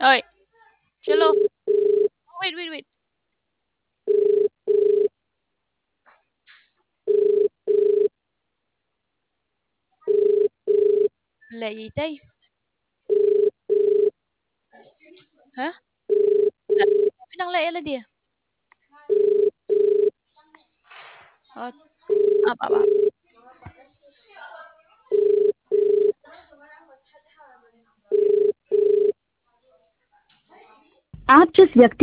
Ơi, चलो। Wait, wait, wait. Là gì đây? Hả? Là phải đăng lệ lên đi. Ờ, apa. आप जिस व्यक्ति